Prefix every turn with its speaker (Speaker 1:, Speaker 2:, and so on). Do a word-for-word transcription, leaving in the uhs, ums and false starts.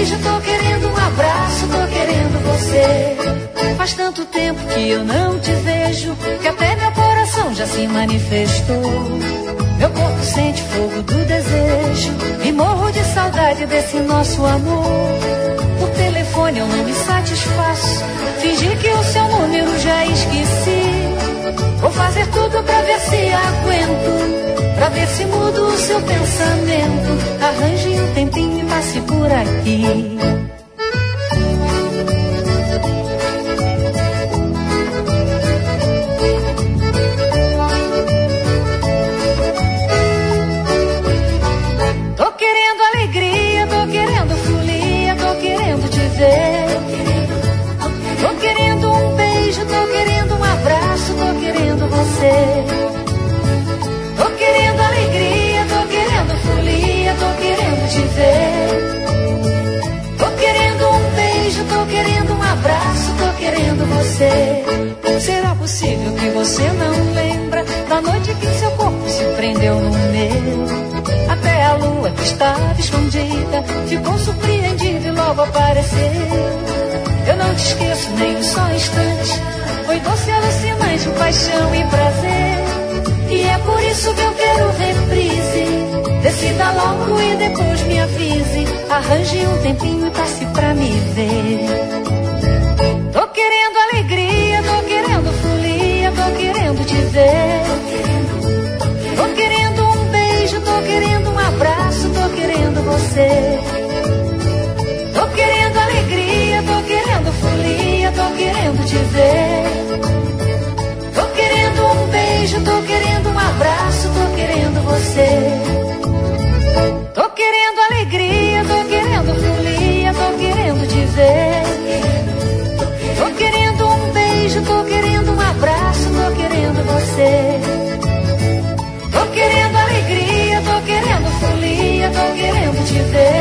Speaker 1: beijo, tô querendo um abraço, tô querendo você. Faz tanto tempo que eu não te vejo, que até meu coração já se manifestou. Meu corpo sente fogo do desejo e morro de saudade desse nosso amor. Por telefone eu não me satisfaço, fingi que o seu número já esqueci. Vou fazer tudo pra ver se aguento, pra ver se mudo o seu pensamento. Arranje um tempinho e passe por aqui. Tô querendo alegria, tô querendo folia, tô querendo te ver. Tô querendo um beijo, tô querendo um abraço, tô querendo você. Tô querendo alegria, tô querendo folia, tô querendo te ver. Tô querendo um beijo, tô querendo um abraço, tô querendo você. Será possível que você não lembra da noite que seu corpo se prendeu no meu? Até a lua que estava escondida ficou surpreendida e logo apareceu. Eu não te esqueço nem um só instante, foi doce, alucinante, paixão e prazer. E é por isso que eu quero reprise. Decida logo e depois me avise. Arranje um tempinho e passe pra me ver. Tô querendo alegria, tô querendo folia, tô querendo te ver. Tô querendo um beijo, tô querendo um abraço, tô querendo você. Tô querendo alegria, tô querendo folia, tô querendo te ver. Tô querendo um beijo, tô querendo um abraço, tô querendo você. Tô querendo alegria, tô querendo folia, tô querendo te ver. Tô querendo um beijo, tô querendo um abraço, tô querendo você. Tô querendo alegria, tô querendo folia, tô querendo te ver.